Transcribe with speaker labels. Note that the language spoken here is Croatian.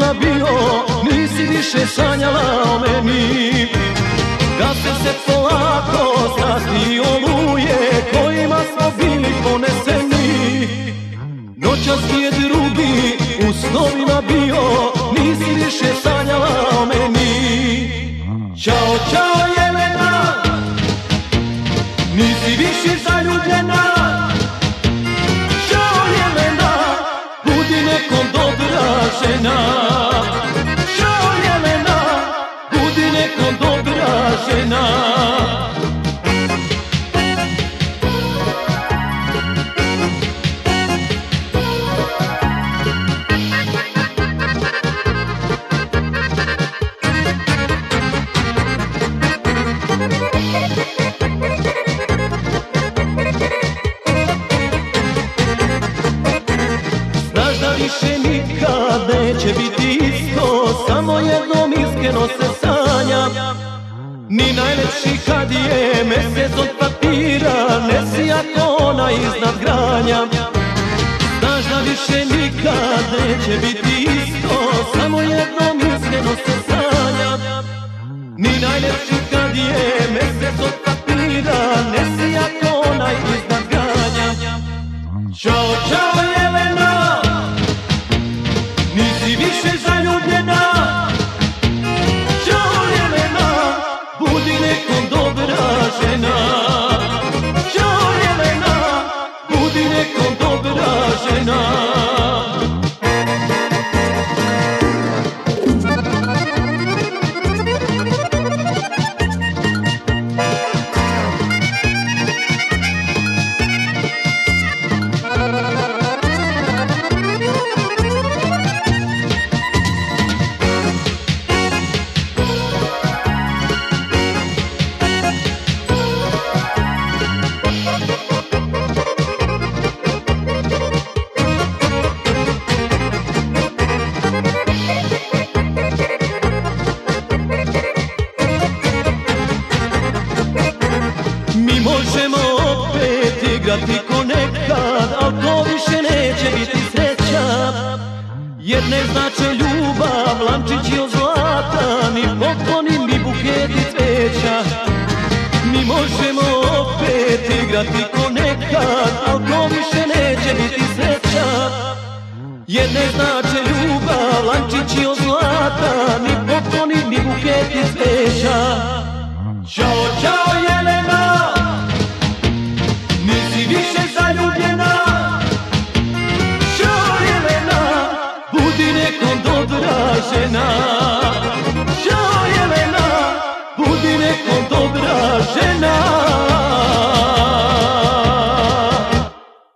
Speaker 1: usnovima bio, nisi više sanjala o meni. Gase se polako strasti oluje kojima smo bili poneseni. Noćas ti je drugi u snovima bio, nisi više sanjala o meni. Ćao, ćao Jelena, nisi više zaljubljena. Ćao Jelena, budi nekom dobra žena. Ćao Jelena, budi nekom dobra žena. Više nikad neće biti isto, samo jednom iskreno se sanjam. Ni najlepši kad je mesec od papira, ne sija ko ona iznad granja. Znaš da više nikad neće biti isto, samo jednom iskreno se sanjam. Ni najlepši kad je mesec od papira, ne sija ko ona iznad granja. Ćao, ćao Jelena, nisi više zaljubljena. Ćao Jelena, budi nekom dobra žena. Ćao Jelena, budi nekom dobra žena. Mi možemo opet igrati ko nekad, al to više neće biti sreća. Jer ne znače ljubav, lančići od zlata, ni pokloni, ni buketi cveća. Mi možemo opet igrati ko nekad, al to više neće biti sreća. Jer ne znače ljubav, lančići od zlata, ni pokloni, ni buketi cveća. Ćao, ćao Jelena, nisi više zaljubljena. Ćao Jelena, budi nekom dobra žena.